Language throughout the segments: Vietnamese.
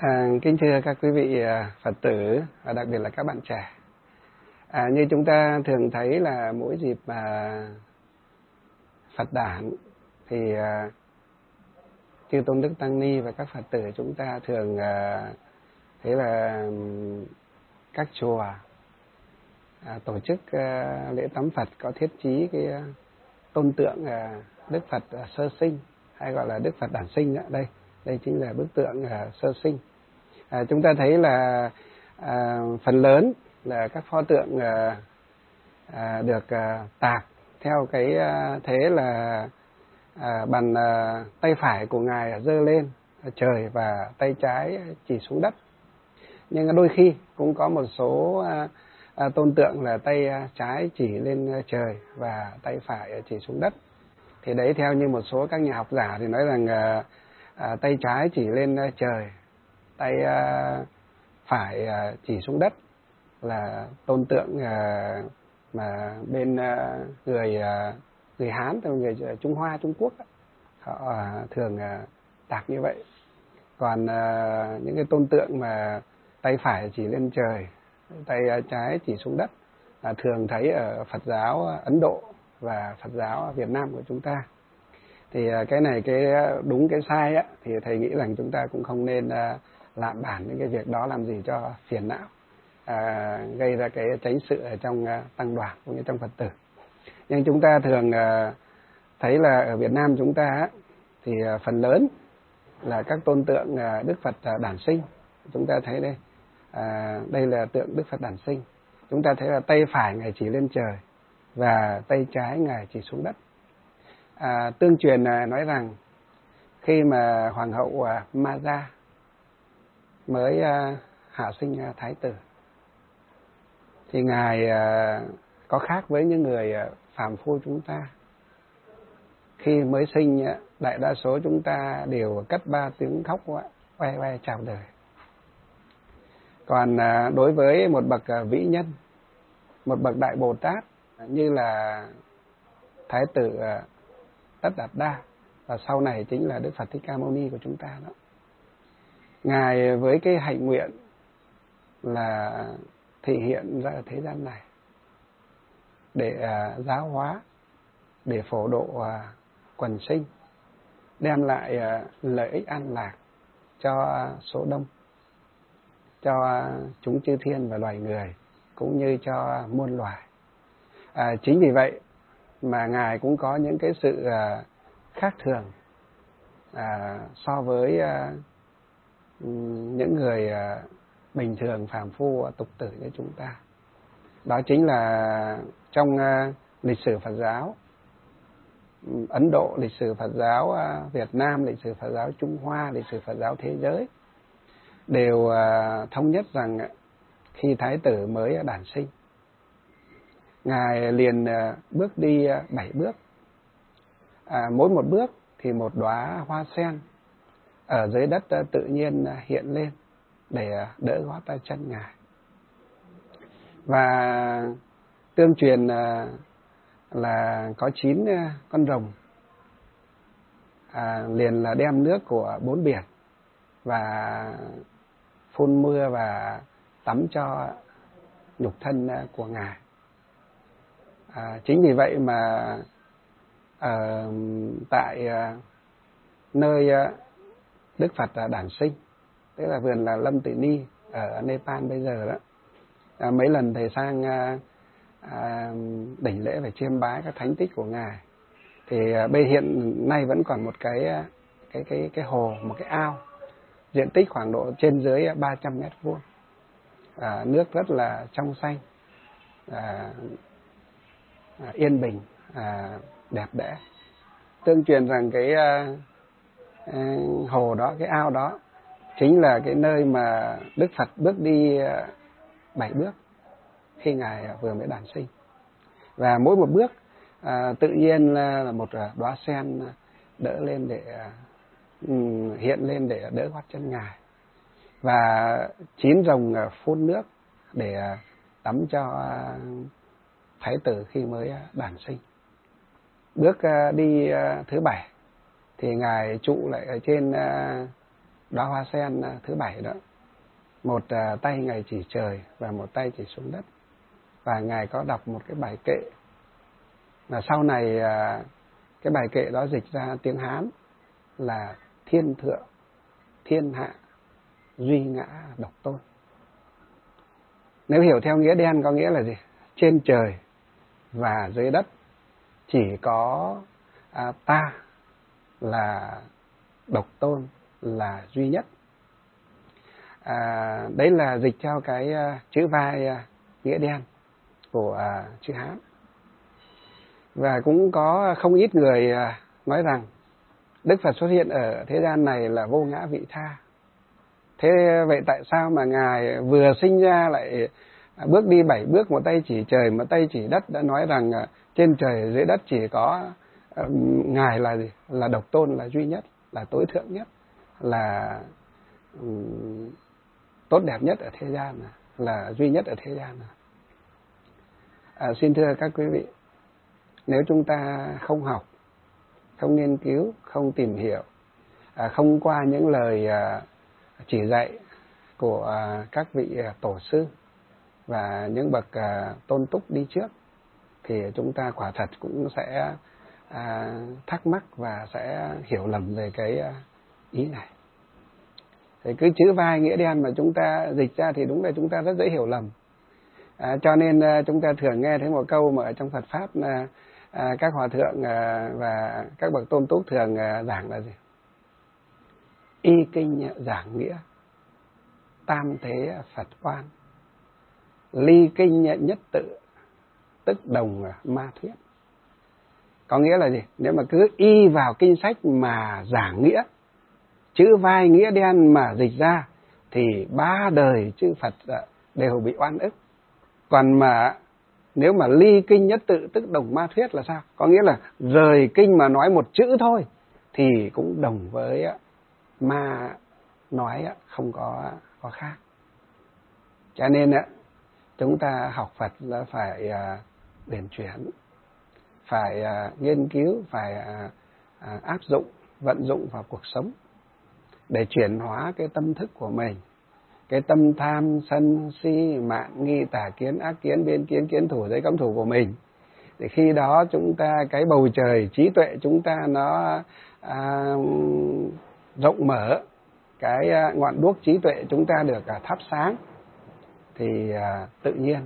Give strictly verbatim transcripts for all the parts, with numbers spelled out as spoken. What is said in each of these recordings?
À, kính thưa các quý vị Phật tử và đặc biệt là các bạn trẻ. À, như chúng ta thường thấy là mỗi dịp mà Phật đản thì à, chư Tôn Đức Tăng Ni và các Phật tử chúng ta thường à, thấy là các chùa à, tổ chức à, lễ tắm Phật có thiết chí cái à, tôn tượng à, Đức Phật à, sơ sinh, hay gọi là Đức Phật đản sinh. Đây, đây chính là bức tượng à, sơ sinh. À, chúng ta thấy là à, phần lớn là các pho tượng à, à, được à, tạc theo cái à, thế là à, bàn à, tay phải của ngài giơ lên trời và tay trái chỉ xuống đất. Nhưng đôi khi cũng có một số à, à, tôn tượng là tay trái chỉ lên trời và tay phải chỉ xuống đất. Thì đấy, theo như một số các nhà học giả thì nói rằng à, à, tay trái chỉ lên trời, tay uh, phải uh, chỉ xuống đất là tôn tượng uh, mà bên uh, người uh, người Hán, người Trung Hoa, Trung Quốc họ uh, thường uh, tạc như vậy. Còn uh, những cái tôn tượng mà tay phải chỉ lên trời, tay uh, trái chỉ xuống đất là uh, thường thấy ở Phật giáo Ấn Độ và Phật giáo Việt Nam của chúng ta. Thì uh, cái này cái đúng cái sai á, thì thầy nghĩ rằng chúng ta cũng không nên uh, lạm bản những cái việc đó làm gì cho phiền não, à, gây ra cái chánh sự ở trong uh, tăng đoàn cũng như trong Phật tử. Nhưng chúng ta thường uh, thấy là ở Việt Nam chúng ta thì uh, phần lớn là các tôn tượng uh, Đức Phật uh, đản sinh. Chúng ta thấy đây, uh, đây là tượng Đức Phật đản sinh. Chúng ta thấy là tay phải ngài chỉ lên trời và tay trái ngài chỉ xuống đất. À, tương truyền uh, nói rằng khi mà Hoàng hậu uh, Maja mới uh, hạ sinh uh, Thái tử thì ngài uh, có khác với những người uh, phàm phu chúng ta. Khi mới sinh uh, đại đa số chúng ta đều cất ba tiếng khóc uh, oe oe chào đời. Còn uh, đối với một bậc uh, vĩ nhân, một bậc đại Bồ Tát như là Thái tử uh, Tất Đạt Đa và sau này chính là Đức Phật Thích Ca Mâu Ni của chúng ta đó, ngài với cái hạnh nguyện là thị hiện ra ở thế gian này để uh, giáo hóa, để phổ độ uh, quần sinh, đem lại uh, lợi ích an lạc cho uh, số đông, cho uh, chúng chư thiên và loài người cũng như cho uh, muôn loài. À, chính vì vậy mà ngài cũng có những cái sự uh, khác thường à, so với uh, những người uh, bình thường phàm phu tục tử như chúng ta. Đó chính là trong uh, lịch sử Phật giáo Ấn Độ, lịch sử Phật giáo uh, Việt Nam, lịch sử Phật giáo Trung Hoa, lịch sử Phật giáo thế giới đều uh, thống nhất rằng khi Thái tử mới đản sinh, ngài liền uh, bước đi uh, bảy bước. À, mỗi một bước thì một đóa hoa sen ở dưới đất uh, tự nhiên uh, hiện lên để uh, đỡ gót uh, chân ngài. Và tương truyền uh, là có chín uh, con rồng à, liền là đem nước của bốn biển và phun mưa và tắm cho nhục thân uh, của ngài. À, chính vì vậy mà ở tại uh, nơi uh, Đức Phật uh, đản sinh, tức là vườn là Lâm Tử Ni ở Nepal bây giờ đó, à, mấy lần thầy sang uh, uh, đảnh lễ và chiêm bái các thánh tích của ngài, thì uh, bây hiện nay vẫn còn một cái uh, cái cái cái hồ, một cái ao diện tích khoảng độ trên dưới ba trăm mét vuông, à, nước rất là trong xanh, à, à, yên bình, à, đẹp đẽ. Tương truyền rằng cái uh, uh, hồ đó, cái ao đó chính là cái nơi mà Đức Phật bước đi uh, bảy bước khi ngài uh, vừa mới đản sinh. Và mỗi một bước uh, tự nhiên là một uh, đóa sen đỡ lên để uh, hiện lên để đỡ gót chân ngài, và chín rồng uh, phun nước để uh, tắm cho uh, Thái tử khi mới uh, đản sinh. Bước uh, đi uh, thứ bảy thì ngài trụ lại ở trên uh, đóa hoa sen thứ bảy đó. Một uh, tay Ngài chỉ trời và một tay chỉ xuống đất. Và Ngài có đọc một cái bài kệ. Và sau này uh, cái bài kệ đó dịch ra tiếng Hán là thiên thượng, thiên hạ, duy ngã, độc tôn. Nếu hiểu theo nghĩa đen có nghĩa là gì? Trên trời và dưới đất chỉ có à, ta là độc tôn, là duy nhất. À, đấy là dịch theo cái uh, chữ vai uh, nghĩa đen của uh, chữ Hán. Và cũng có không ít người uh, nói rằng Đức Phật xuất hiện ở thế gian này là vô ngã vị tha. Thế vậy tại sao mà Ngài vừa sinh ra lại bước đi bảy bước, một tay chỉ trời, một tay chỉ đất, đã nói rằng uh, trên trời dưới đất chỉ có uh, Ngài là gì? Là độc tôn, là duy nhất, là tối thượng nhất, là um, tốt đẹp nhất ở thế gian, là duy nhất ở thế gian. À, xin thưa các quý vị, nếu chúng ta không học, không nghiên cứu, không tìm hiểu, à, không qua những lời à, chỉ dạy của à, các vị à, tổ sư và những bậc à, tôn túc đi trước, thì chúng ta quả thật cũng sẽ à, thắc mắc và sẽ hiểu lầm về cái à, ý này. Thì cứ chữ vai nghĩa đen mà chúng ta dịch ra thì đúng là chúng ta rất dễ hiểu lầm. À, cho nên à, chúng ta thường nghe thấy một câu mà ở trong Phật Pháp à, à, các hòa thượng à, và các bậc tôn túc thường à, giảng là gì? Y kinh giảng nghĩa, tam thế Phật oan, ly kinh nhất tự, tức đồng ma thuyết. Có nghĩa là gì? Nếu mà cứ y vào kinh sách mà giảng nghĩa, chữ vai nghĩa đen mà dịch ra, thì ba đời chư Phật đều bị oan ức. Còn mà nếu mà ly kinh nhất tự, tức đồng ma thuyết là sao? Có nghĩa là rời kinh mà nói một chữ thôi thì cũng đồng với ma nói không có, có khác. Cho nên chúng ta học Phật là phải uyển chuyển, phải nghiên cứu, phải áp dụng, vận dụng vào cuộc sống để chuyển hóa cái tâm thức của mình, cái tâm tham, sân, si, mạn, nghi, tà kiến, ác kiến, biên kiến, kiến thủ, giới cấm thủ của mình. Thì khi đó chúng ta, cái bầu trời trí tuệ chúng ta nó à, rộng mở, cái ngọn đuốc trí tuệ chúng ta được à, thắp sáng, thì à, tự nhiên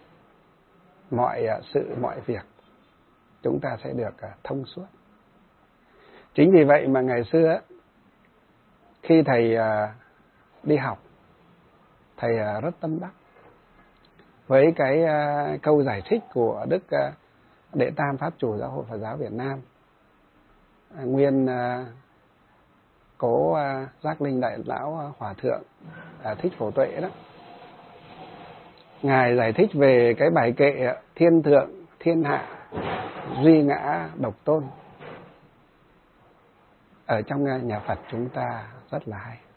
mọi à, sự, mọi việc chúng ta sẽ được à, thông suốt. Chính vì vậy mà ngày xưa khi thầy à, đi học, thầy à, rất tâm đắc với cái à, câu giải thích của Đức à, Đệ Tam Pháp Chủ Giáo hội Phật giáo Việt Nam, à, nguyên à, cố à, Giác Linh Đại Lão Hòa Thượng à, Thích Phổ Tuệ đó. Ngài giải thích về cái bài kệ thiên thượng, thiên hạ, duy ngã, độc tôn ở trong nhà Phật chúng ta rất là hay.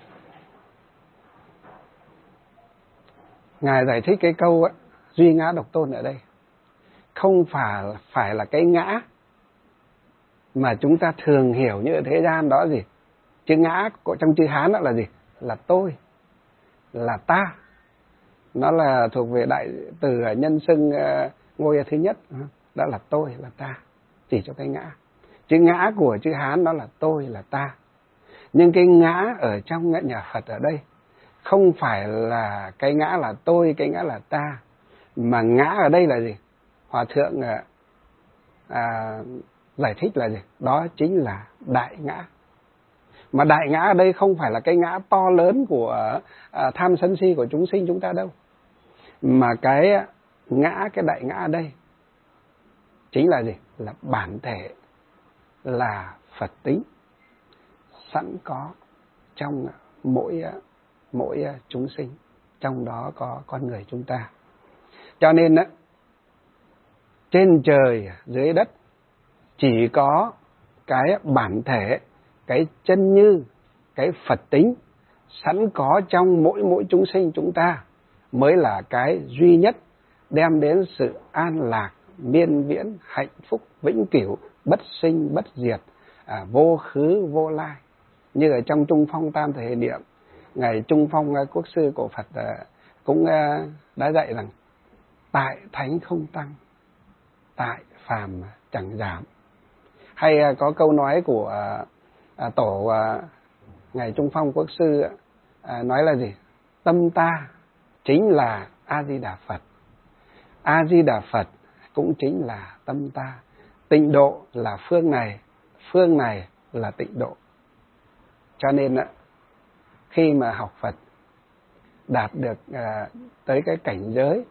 Ngài giải thích cái câu ấy, duy ngã độc tôn ở đây không phải phải là cái ngã mà chúng ta thường hiểu như ở thế gian đó gì. Chữ ngã của trong chữ Hán đó là gì? Là tôi, là ta. Nó là thuộc về đại từ nhân xưng uh, ngôi thứ nhất, đó là tôi, là ta, chỉ cho cái ngã. Chữ ngã của chữ Hán đó là tôi, là ta. Nhưng cái ngã ở trong nhà Phật ở đây không phải là cái ngã là tôi, cái ngã là ta, mà ngã ở đây là gì? Hòa thượng à, à, giải thích là gì? Đó chính là đại ngã. Mà đại ngã ở đây không phải là cái ngã to lớn của à, tham sân si của chúng sinh chúng ta đâu, mà cái ngã, cái đại ngã ở đây chính là gì? Là bản thể, là Phật tính sẵn có trong mỗi mỗi chúng sinh, trong đó có con người chúng ta. Cho nên á, trên trời dưới đất chỉ có cái bản thể, cái chân như, cái Phật tính sẵn có trong mỗi mỗi chúng sinh chúng ta mới là cái duy nhất đem đến sự an lạc, miên viễn, hạnh phúc, vĩnh cửu, bất sinh, bất diệt, à, vô khứ, vô lai. Như ở trong Trung Phong Tam Thể Niệm, Ngài Trung Phong Quốc sư cổ Phật cũng đã dạy rằng tại thánh không tăng, tại phàm chẳng giảm. Hay có câu nói của tổ Ngài Trung Phong Quốc sư nói là gì? Tâm ta chính là A Di Đà Phật, A Di Đà Phật cũng chính là tâm ta. Tịnh độ là phương này, phương này là tịnh độ. Cho nên khi mà học Phật đạt được tới cái cảnh giới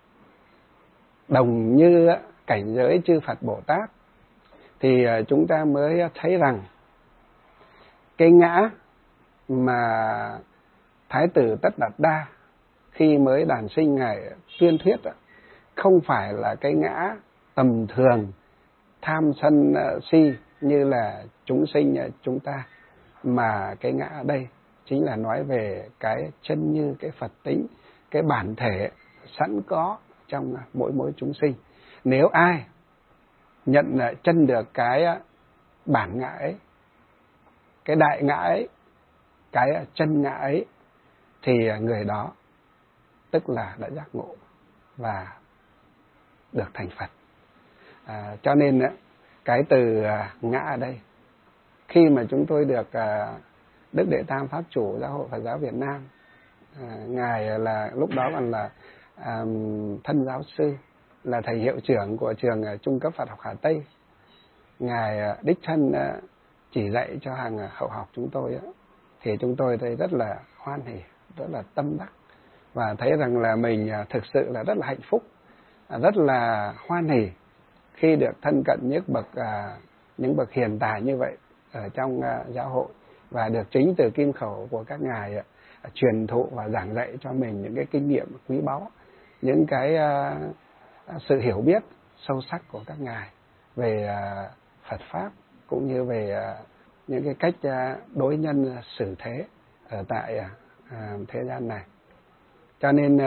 đồng như cảnh giới chư Phật Bồ Tát, thì chúng ta mới thấy rằng cái ngã mà Thái tử Tất Đạt Đa khi mới đản sinh Ngài tuyên thuyết không phải là cái ngã tầm thường tham sân si như là chúng sinh chúng ta, mà cái ngã ở đây chính là nói về cái chân như, cái Phật tính, cái bản thể sẵn có trong mỗi mỗi chúng sinh. Nếu ai nhận chân được cái bản ngã ấy, cái đại ngã ấy, cái chân ngã ấy, thì người đó tức là đã giác ngộ và được thành Phật. À, cho nên cái từ ngã ở đây, khi mà chúng tôi được Đức Đệ Tam Pháp Chủ Giáo hội Phật giáo Việt Nam, à, Ngài là lúc đó còn là à, thân giáo sư, là thầy hiệu trưởng của trường trung cấp Phật học Hà Tây, Ngài đích thân chỉ dạy cho hàng hậu học chúng tôi, thì chúng tôi thấy rất là hoan hỉ, rất là tâm đắc, và thấy rằng là mình thực sự là rất là hạnh phúc, rất là hoan hỉ khi được thân cận những bậc những bậc hiền tài như vậy ở trong giáo hội, và được chính từ kim khẩu của các ngài truyền thụ và giảng dạy cho mình những cái kinh nghiệm quý báu, những cái sự hiểu biết sâu sắc của các ngài về Phật pháp, cũng như về những cái cách đối nhân xử thế ở tại thế gian này. Cho nên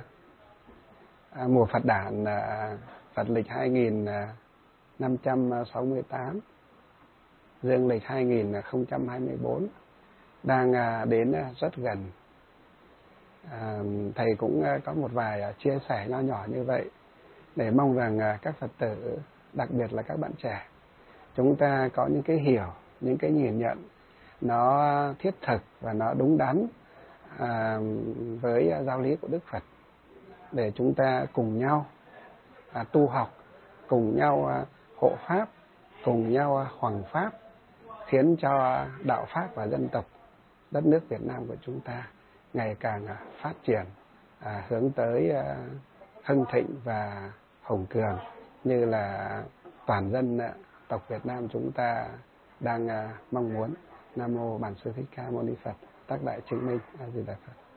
mùa Phật đản Phật lịch hai nghìn năm trăm sáu mươi tám, dương lịch hai nghìn không trăm hai mươi bốn đang đến rất gần. Thầy cũng có một vài chia sẻ nho nhỏ như vậy để mong rằng các Phật tử, đặc biệt là các bạn trẻ, chúng ta có những cái hiểu, những cái nhìn nhận nó thiết thực và nó đúng đắn à, với giáo lý của Đức Phật, để chúng ta cùng nhau à, tu học, cùng nhau à, hộ pháp, cùng nhau à, hoằng pháp, khiến cho đạo pháp và dân tộc đất nước Việt Nam của chúng ta ngày càng à, phát triển, à, hướng tới à, hưng thịnh và hùng cường như là toàn dân à, tộc Việt Nam chúng ta đang à, mong muốn. Nam mô Bản Sư Thích Ca Mâu Ni Phật. Tác Đại Chứng Minh. A Di Đà Phật.